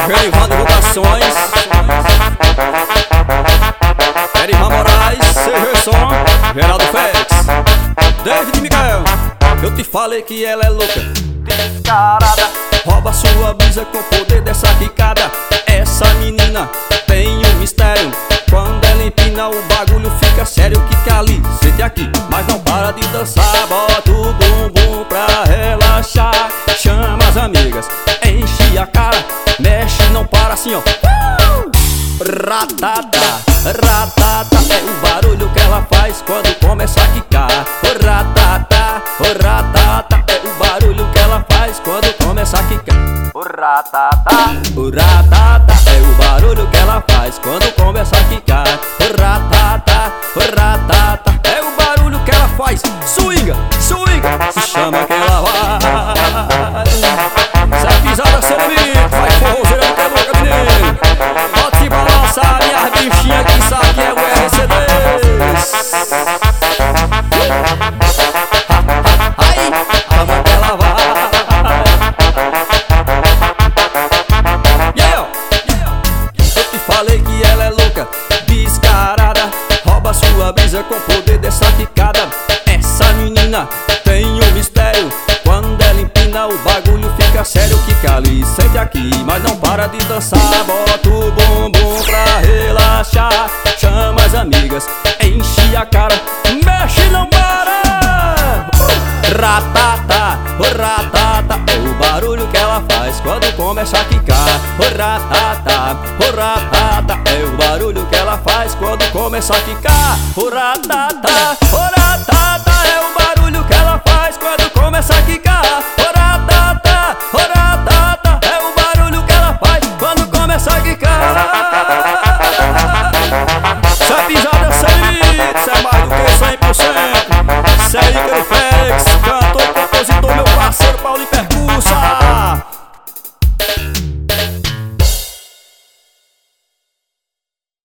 Gerivan Divulgações, Erivan Moraes, Sergerson, Geraldo Félix, David Mikael. Eu te falei que ela é louca, descarada, rouba sua brisa com o poder dessa quicada. Essa menina tem um mistério, quando ela empina o bagulho fica sério. Quica ali, sente aqui, mas não para de dançar. Bota o bumbum pra relaxar, chama as amigas, enche a cara, mexe, não para assim ó. Ratata, ratata, é o barulho que ela faz quando começa a quicar. Ratata, ratata, é o barulho que ela faz quando começa a quicar. Ratata, ratata, é o barulho que ela faz quando começa a quicar. Ratata, ratata, é o barulho que ela faz. Swinga, swinga, se chama que ela vai. Se a pisada ser limite, vai forrozeira no quebra cabineiro. Pode balançar minhas bichinhas que sabe é o RCD. Aí, chama que ela vai. Eu te falei que ela é louca, descarada, rouba sua brisa com o poder dessa quicada. Essa menina tem um mistério, quando ela empina o bagulho fica sério. Quica ali, sente aqui, mas não para de dançar. Bota o bumbum pra relaxar, chama as amigas, enche a cara, mexe, não para. Ratata, ratata, é o barulho que ela faz quando começa a quicar. Ratata, ratata, é o barulho que ela faz quando começa a quicar. Ratata, ratata, é o barulho que ela faz quando começa a quicar.